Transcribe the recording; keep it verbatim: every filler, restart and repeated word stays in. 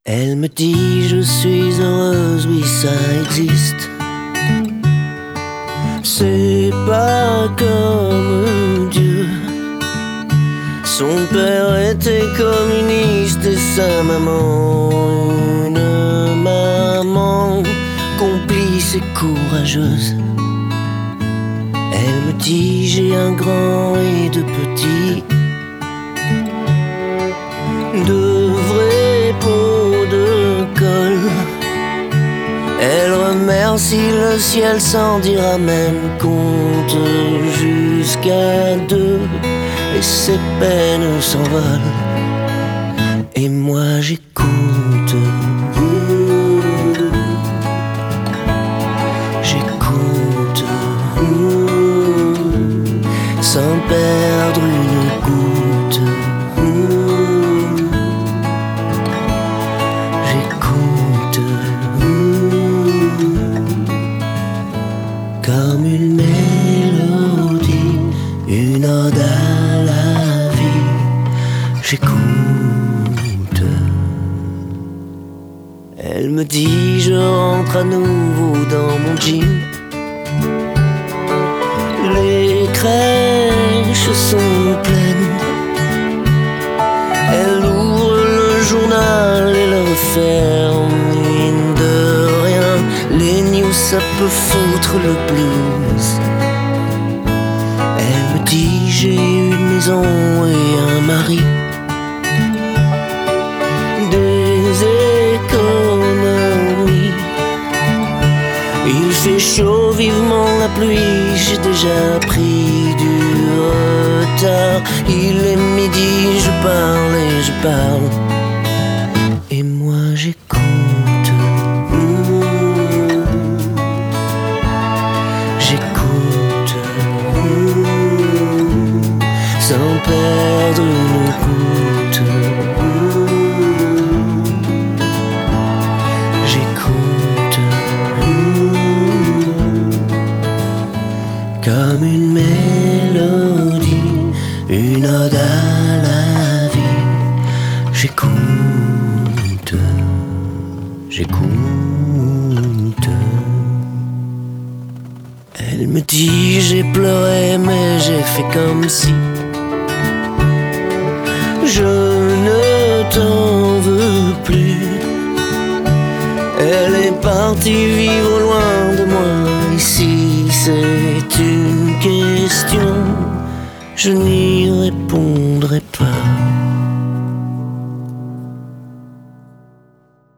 Elle me dit je suis heureuse, oui ça existe. C'est pas comme Dieu. Son père était communiste et sa maman une maman complice et courageuse. Elle me dit j'ai un grand et deux petits, de vrais pots de colle. Elle remercie le ciel sans dire amen, compte jusqu'à deux et ses peines s'envolent. Et moi j'écoute, j'écoute sans perdre une goutte. J'écoute comme une mélodie, une ode à la vie. J'écoute. Elle me dit je rentre à nouveau dans mon jean. Les crèches sont pleines. Elle ouvre le journal et le referme. Mine de rien, les news ça peut foutre le blues. Elle me dit j'ai une maison et un mari, des économies. Il fait chaud, vivement la pluie, j'ai déjà pris du retard. Il est midi, je parle et je parle. Et moi j'écoute, mmh, j'écoute, mmh, sans perdre une goutte. Mmh, j'écoute, mmh, comme une mélodie, une ode à la vie. J'écoute, j'écoute. Elle me dit j'ai pleuré mais j'ai fait comme si. Je ne t'en veux plus. Elle est partie vivre loin de moi. Ici c'est une question, je n'y répondrai